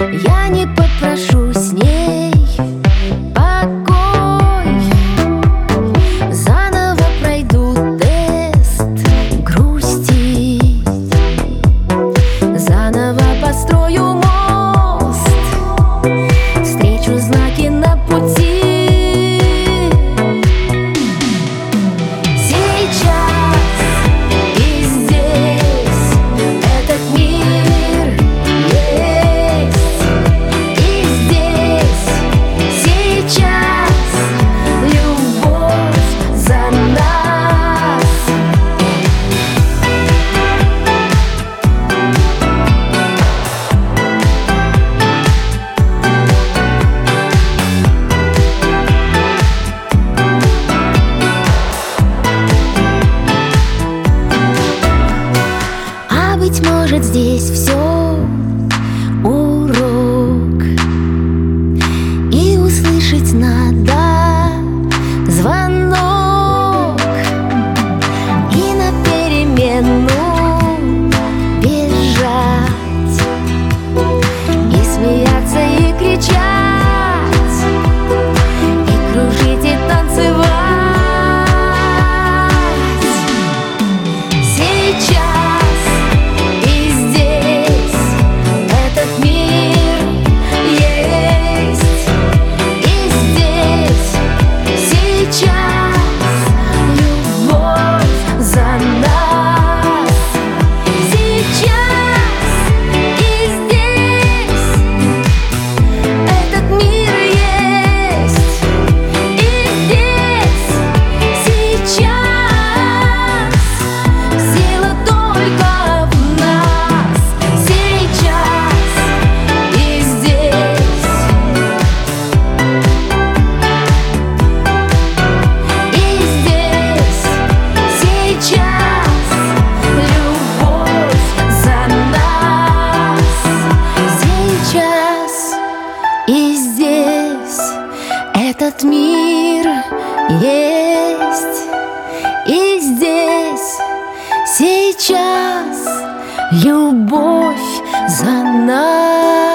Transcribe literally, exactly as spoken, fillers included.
Я не попрошу с ней покой. Заново пройду тест грусти, заново построю мост, встречу знаки на пути. Быть может, здесь все урок, и услышать надо звонок, и на перемену бежать, и смеяться, и кричать, и кружить, и танцевать. Сейчас И здесь этот мир есть, и здесь сейчас любовь за нас.